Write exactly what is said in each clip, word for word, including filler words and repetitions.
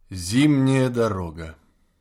Зимняя дорога.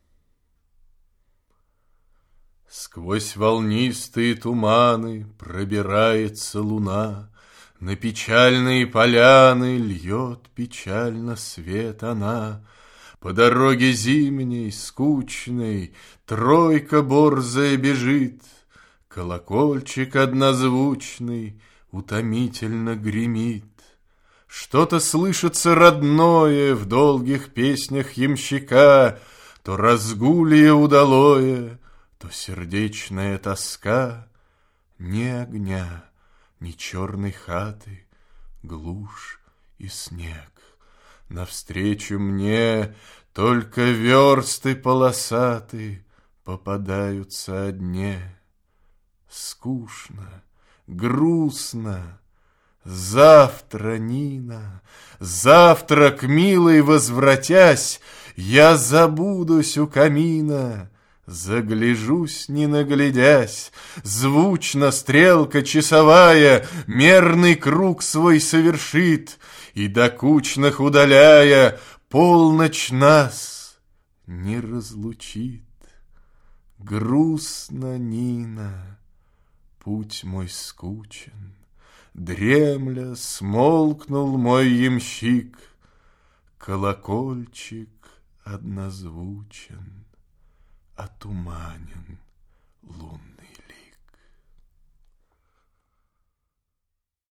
Сквозь волнистые туманы пробирается луна, На печальные поляны льет печально свет она. По дороге зимней, скучной, тройка борзая бежит, Колокольчик однозвучный утомительно гремит. Что-то слышится родное в долгих песнях ямщика, То разгулье удалое, то сердечная тоска. Ни огня, ни черной хаты, глушь и снег. Навстречу мне только версты полосаты попадаются одни. Скучно, грустно. Завтра, Нина, завтра, к милой возвратясь, Я забудусь у камина, загляжусь, не наглядясь. Звучно стрелка часовая мерный круг свой совершит, И, докучных удаляя, полночь нас не разлучит. Грустно, Нина, путь мой скучен, Дремля смолкнул мой ямщик, Колокольчик однозвучен, Отуманен лунный